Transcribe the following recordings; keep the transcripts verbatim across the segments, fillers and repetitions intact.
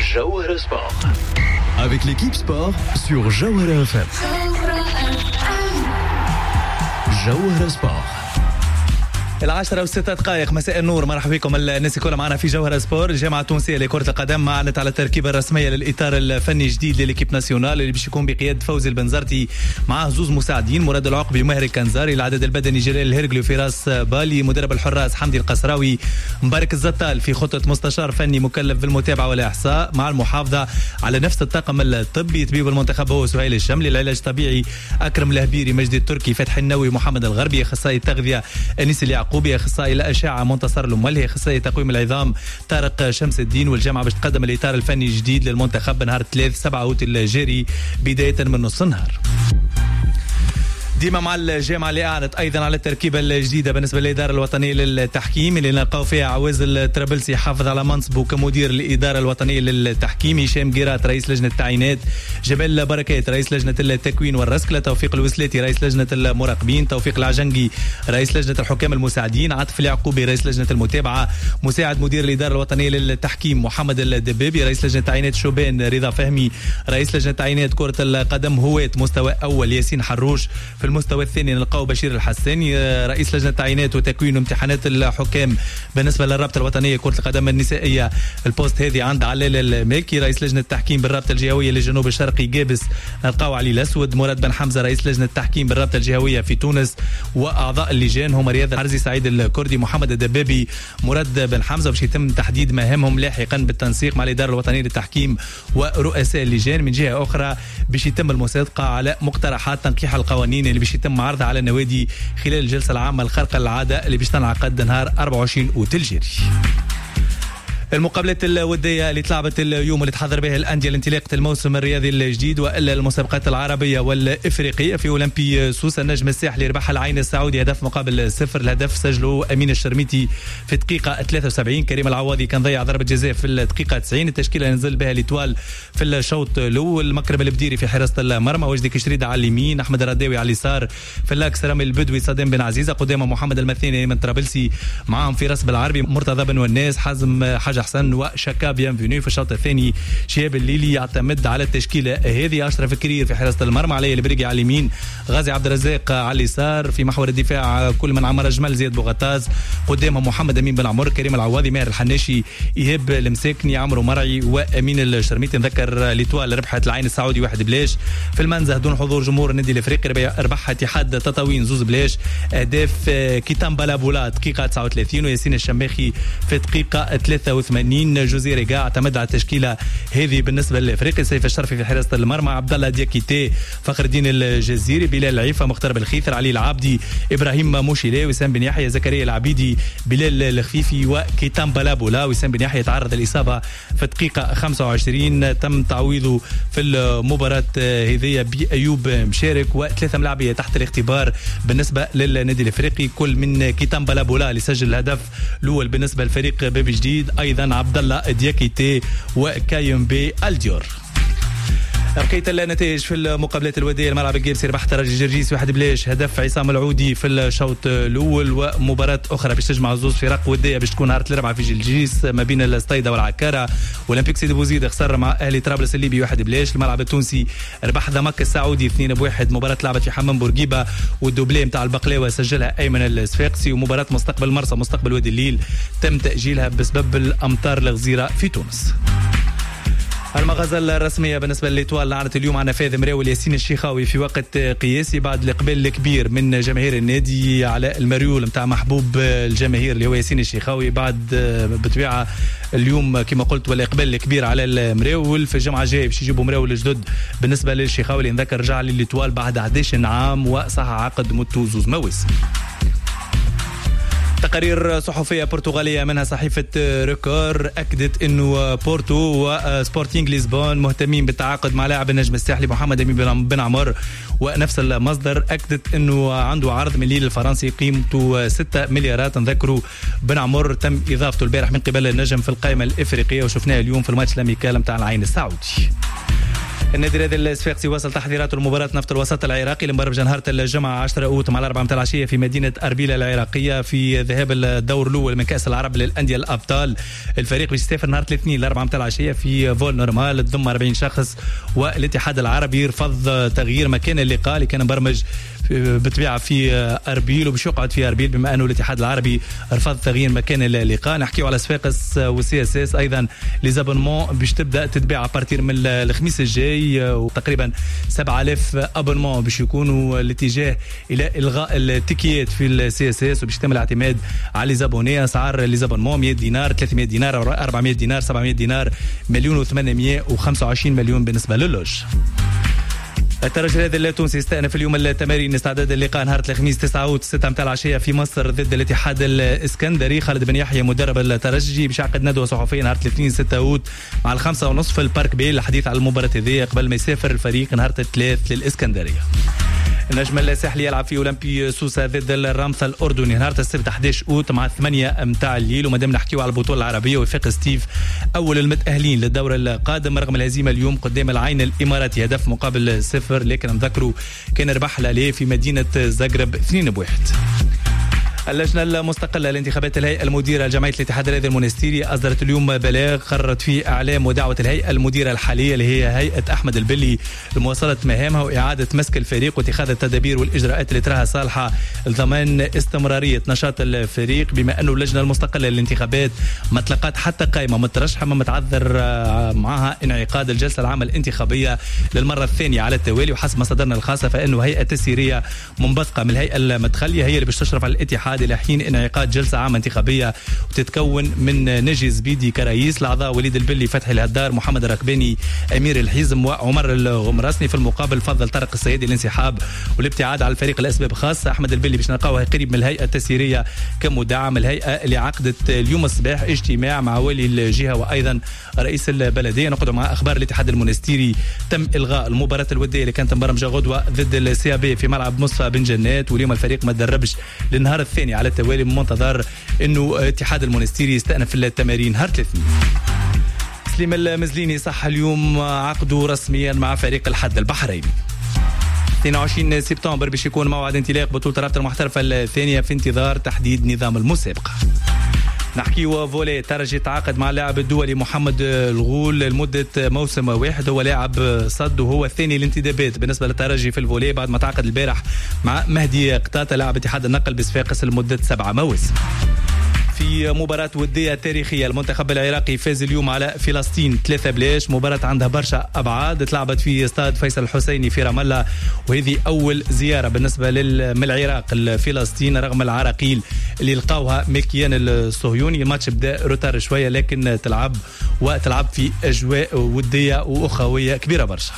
Jawhara Sport. Avec l'équipe sport sur Jawhara F M. Jawhara Sport. العاشرة وستة دقائق مساء النور. مرحبا بكم الناس الكل معنا في جوهرة سبور. الجامعة التونسية لكرة القدم أعلنت على التركيبة الرسمية للإطار الفني الجديد للإكيب ناسيونال اللي باش يكون بقيادة فوزي البنزرتي مع زوز مساعدين مراد العقبي وماهر الكنزاري. العدد البدني جلال الهرقلي وفراس بالي. مدرب الحراس حمدي القصراوي. مبارك الزطال في خطة مستشار فني مكلف بالمتابعة والإحصاء مع المحافظة على نفس الطاقم الطبي. طبيب المنتخب هو سهيل الشملي. العلاج الطبيعي أكرم الهبيري مجدي التركي فتحي النووي محمد الغربي. أخصائي التغذية أنيس اليعقوبي. أخصائي الأشعة منتصر المولهي. أخصائي تقويم العظام طارق شمس الدين. والجامعة باش تقدم الإطار الفني الجديد للمنتخب بنهار ثلاث سبعة أوت الجاري بداية من نص النهار. ديما مع الجامعة اللي أعلنت أيضا على التركيبة الجديدة بالنسبة للإدارة الوطنية للتحكيم اللي نلقاو فيها عوازل الطرابلسي حافظ على منصبه كمدير الإدارة الوطنية للتحكيم. هشام قيرات رئيس لجنة التعيينات. جمال بركات رئيس لجنة التكوين والرسكلة. توفيق الوسلاتي رئيس لجنة المراقبين. توفيق العجنقي رئيس لجنة الحكام المساعدين. عاطف اليعقوبي رئيس لجنة المتابعة. مساعد مدير الإدارة الوطنية للتحكيم محمد الدبابي. رئيس لجنة التعيينات شوبان رضا فهمي. رئيس لجنة التعيينات كرة القدم هواة مستوى أول ياسين حروش. في المستوى الثاني نلقاو بشير الحساني رئيس لجنة التعيينات وتكوين امتحانات الحكام بالنسبة للرابطة الوطنية كرة القدم النسائية. البوست هذه عند علال المالكي. رئيس لجنة التحكيم بالرابطة الجهوية للجنوب الشرقي جابس نلقاو علي الأسود. مراد بن حمزة رئيس لجنة التحكيم بالرابطة الجهوية في تونس. وأعضاء اللجان هم رياض الحرزي سعيد الكردي محمد الدبابي مراد بن حمزة. باش يتم تحديد مهامهم لاحقا بالتنسيق مع الإدارة الوطنية للتحكيم ورؤساء اللجان. من جهة أخرى باش يتم المصادقة على مقترحات تنقيح القوانين اللي باش يتم عرضها على النوادي خلال الجلسة العامة الخارقة للعادة اللي باش تنعقد نهار أربعة وعشرين أوت الجاري. المقابلات الودية اللي تلعبت اليوم اللي تحضر بها الأندية لانطلاقة الموسم الرياضي الجديد وإلا المسابقات العربية والإفريقية في أولمبي سوسة. النجم الساحلي ربح العين السعودي هدف مقابل صفر. الهدف سجله أمين الشرميتي في الدقيقة ثلاثة وسبعين. كريم العواضي كان ضيع ضربة جزاء في الدقيقة تسعين. التشكيلة نزل بها ليتوال في الشوط الأول. مكرم البديري في حراسة المرمى. وجدي كشريدة على اليمين. أحمد الرداوي على اليسار. في اللاكس رامي البدوي صدام بن عزيزة. قدامه محمد المثاني من طرابلسي. معهم في راس بالعربي مرتضى بن والناس. حازم حاج حسن وشكا بيانفيني. في الشوط الثاني شهاب الليلي يعتمد على التشكيله هذه. اشرف كرير في حراسه المرمى. علي البريقي على اليمين. غازي عبد الرزاق على اليسار. في محور الدفاع كل من عمر جمال زياد بوغطاز. قدامهم محمد امين بن عمر. كريم العواضي ماهر الحناشي. ايهاب المساكني. عمرو مرعي وامين الشرميتي. نذكر ليتوال ربحت العين السعودي واحد بلاش في المنزه دون حضور جمهور النادي الافريقي. ربحها اتحاد تطاوين زوز بلاش. اهداف كيتام بلابولا دقيقه تسعة وثلاثين وياسين الشماخي في دقيقه ثلاثة وثمانين. جوزي ريغا اعتمد على التشكيله هذه بالنسبه للافريقي. سيف الشرفي في حراسه المرمى. عبد الله دياكيتي. فخر الدين الجزيري. بلال العيفه. مختار بالخيثر. علي العابدي. ابراهيم موشيلي. وسام بن يحيى. زكريا العبيدي. بلال الخفيفي وكيتام بلابولا. وسام بن يحيى تعرض للاصابه في الدقيقه خمسة وعشرين. تم تعويضه في المباراه هذه بايوب مشارك. وثلاثه ملاعبيه تحت الاختبار بالنسبه للنادي الافريقي كل من كيتام بلابولا اللي سجل الهدف الاول بالنسبه لفريق بيبي جديد. ايضا عبد الله دياكيتي وكايم بي الديور. بقيت النتائج في المقابلات الوديه. الملعب الجيرسي ربح ترجي جرجيس واحد بلاش. هدف عصام العودي في الشوط الاول. ومباراه اخرى باش تجمع زوز فرق وديه باش تكون نهار الاربعاء في جرجيس ما بين السطيده والعكاره. اولمبيك سيدي بوزيد خسر مع اهلي طرابلس الليبي واحد بلاش. الملعب التونسي ربح ضمك السعودي اثنين بواحد. مباراه لعبت في حمام بورقيبه والدوبلي نتاع البقلاوه سجلها ايمن الصفاقسي. ومباراه مستقبل مرسى مستقبل وادي الليل تم تاجيلها بسبب الامطار الغزيره في تونس. المغازل الرسمية بالنسبة للإيطوال أعلنت اليوم عن نفاذ مراول ياسين الشيخاوي في وقت قياسي بعد الإقبال الكبير من جماهير النادي على المريول متاع محبوب الجماهير اللي هو ياسين الشيخاوي. بعد بطبيعة اليوم كما قلت والإقبال الكبير على المراول. في الجمعة الجاية باش يجيبوا مراول جدد بالنسبة للشيخاوي اللي نذكر رجع للإيطوال بعد أحد عشر عام وصح عقد مدته زوز مواسم. تقارير صحفية برتغالية منها صحيفة ريكور أكدت أنه بورتو وسبورتينغ لشبونة مهتمين بالتعاقد مع لاعب النجم الساحلي محمد أمين بن عمر. ونفس المصدر أكدت أنه عنده عرض من ليل الفرنسي قيمته ستة مليارات. نذكروا بن عمر تم إضافته البارح من قبل النجم في القائمة الإفريقية وشفناه اليوم في الماتش الأميكال متاع العين السعودي. النادي الرياضي الصفاقسي واصل تحضيراته لمباراة نفط الوسط العراقي اللي مبرمجة نهار الجمعة عشرة أوت مع الأربعة متاع العشية في مدينة أربيل العراقية في ذهاب الدور الأول من كأس العرب للأندية الأبطال. الفريق باش يسافر نهار الاثنين الأربعة متاع العشية في فول نورمال تضم أربعين شخص، والاتحاد العربي يرفض تغيير مكان اللقاء اللي كان مبرمج بطبيعة في أربيل وباش يقعد في أربيل، بما أنه الاتحاد العربي رفض تغيير مكان اللقاء. نحكيو على صفاقس والسي اس اس أيضا ليزابونمون باش تبدأ تتباع ابارتير من الخميس الجاي، وتقريبا سبعة آلاف ابونمون باش يكونوا الاتجاه إلى إلغاء التيكيات في السي اس اس، وباش يتم الاعتماد على ليزابوني. أسعار ليزابونمون مئة دينار، ثلاثمئة دينار، أربعمئة دينار، سبعمئة دينار، مليون وثمانمئة وخمسة وعشرين مليون بالنسبة للوج. الترجي الرياضي التونسي استأنف اليوم التمارين استعداد اللقاء نهار الخميس تسعة وستة متاع العشية في مصر ضد الاتحاد الاسكندري. خالد بن يحيى مدرب الترجي باش يعقد ندوة صحفية نهار الاثنين ستة أوت مع الخمسة ونصف في البارك بي للحديث على المباراة هذه قبل ما يسافر الفريق نهار الثلاث للإسكندرية. النجم الساحلي يلعب في أولمبي سوسة ضد الرمثة الأردني نهار السبت أحد عشر أوت مع ثمانية متاع الليل. ومادام نحكيو على البطولة العربية، وفاق ستيف أول المتأهلين للدور القادم رغم الهزيمة اليوم قدام العين الإماراتي هدف مقابل صفر، لكن نذكروا كان ربح الأهلي في مدينة زغرب اثنين بواحد. اللجنة المستقلة لانتخابات الهيئة المديرة لجمعية الاتحاد الرياضي المونستيري أصدرت اليوم بلاغ قررت فيه إعلام ودعوة الهيئة المديرة الحالية اللي هي هيئة أحمد البلي لمواصلة مهامها وإعادة مسك الفريق واتخاذ التدابير والإجراءات اللي تراها صالحة لضمان استمرارية نشاط الفريق، بما أنه اللجنة المستقلة للانتخابات ما تلقات حتى قائمة مترشحة، ما متعذر معها انعقاد الجلسة العامة الانتخابية للمرة الثانية على التوالي. وحسب مصادرنا الخاصة فإنه هيئة تسييرية منبثقة من الهيئة المتخلية هي اللي باش تشرف على الاتحاد إلى حين انعقاد جلسة عامة انتخابية وتتكون من نجي زبيدي كرئيس، الأعضاء وليد البلي، فتحي الهدار، محمد الركباني، أمير الحزم وعمر الغمراسني. في المقابل فضل طارق السيدي الانسحاب والابتعاد على الفريق لأسباب خاصة. أحمد البلي باش نلقاوه قريب من الهيئة التسييرية كمدعم. الهيئة اللي عقدت اليوم الصباح اجتماع مع والي الجهة وأيضا رئيس البلدية. نقعدوا مع أخبار الاتحاد المونستيري. تم إلغاء المباراة الودية اللي كانت مبرمجة غدوة ضد السي بي في ملعب مصطفى بن جنات، واليوم الفريق ما تدربش للنهار الثاني على التوالي بمنتظر انه اتحاد المونستيري يستأنف التمارين نهار الاثنين. سليم المزليني صح اليوم عقده رسميا مع فريق الحد البحريني. اثنين وعشرين سبتمبر باش يكون موعد انطلاق بطولة رابطة المحترفة الثانية في انتظار تحديد نظام المسابقة. نحكيو فولي. ترجي تعاقد مع اللاعب الدولي محمد الغول لمدة موسم واحد، هو لاعب صد وهو الثاني الانتدابات بالنسبة للترجي في الفولي بعد ما تعاقد البارح مع مهدي قطاطة لاعب اتحاد النقل بصفاقس لمدة سبعة مواسم. في مباراة ودية تاريخية المنتخب العراقي فاز اليوم على فلسطين ثلاثة بلاش. مباراة عندها برشا أبعاد، تلعبت في استاد فيصل الحسيني في رام الله، وهذه أول زيارة بالنسبة من العراق لفلسطين رغم العراقيل اللي لقاوها ملكيان الصهيوني. الماتش بدأ روتار شوية لكن تلعب وتلعب في أجواء ودية وأخوية كبيرة برشا.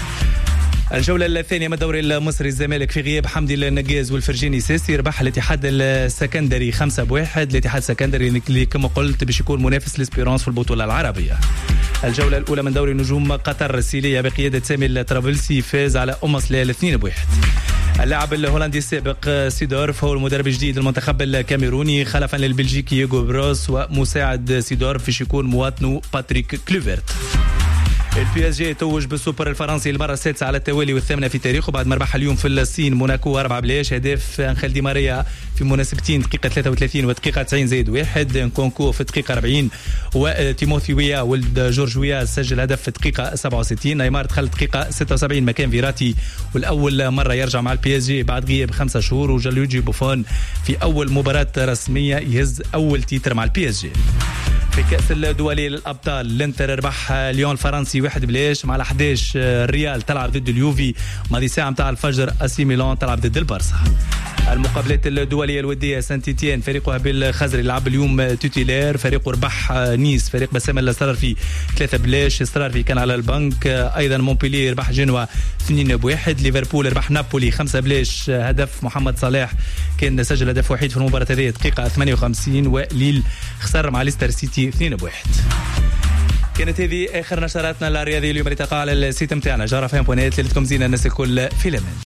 الجولة الثانية من الدوري المصري، الزمالك في غياب حمدي النجاز والفرجيني ساسي ربح الاتحاد السكندري خمسة بواحد. الاتحاد السكندري اللي كما قلت باش يكون منافس لسبيرانس في البطولة العربية. الجولة الأولى من دوري نجوم قطر السيلية بقيادة سامي الطرابلسي فاز على أم سلال اثنين بواحد. اللاعب الهولندي السابق سيدورف هو المدرب الجديد للمنتخب الكاميروني خلفا للبلجيكي يوغو بروس، ومساعد سيدورف باش يكون مواطنه باتريك كلوفرت. البي اس جي توج بالسوبر الفرنسي المره السادسه على التوالي والثامنه في تاريخه بعد ما ربح اليوم في الصين موناكو أربعة بلاش. هدف انخيل دي ماريا في مناسبتين دقيقه ثلاثة وثلاثين ودقيقه تسعين زائد واحد، كونكو في الدقيقه أربعين، وتيموثي ويا ولد جورج ويا سجل هدف في الدقيقه سبعة وستين. نيمار دخل الدقيقه ستة وسبعين مكان فيراتي، والاول مره يرجع مع البي اس جي بعد غياب خمسة شهور. وجالوجي بوفون في اول مباراه رسميه يهز اول تيتر مع البي اس جي. في كأس الدولي للأبطال الانتر ربح ليون الفرنسي واحد بلاش مع أحد عشر. الريال تلعب ضد اليوفي ماضي ساعة متاع الفجر. أسي ميلان تلعب ضد البارسا. المقابلات الدولية الودية سانتيتيان فريقها بالخزري لعب اليوم توتيلير، فريقه ربح نيس فريق بسام السرارفي ثلاثة بلاش. السرارفي كان على البنك. أيضا مونبيليه ربح جنوا اثنين بواحد. ليفربول ربح نابولي خمسة بلاش، هدف محمد صلاح كان سجل هدف وحيد في المباراة هذه دقيقة ثمانية وخمسين. وليل خسر مع ليستر سيتي اثنين بواحد. كانت هذه آخر نشراتنا الرياضية اليوم اللي تقع على السيت متاعنا جارة فهم بونات. ليلتكم زينة الناس الكل في الأمان.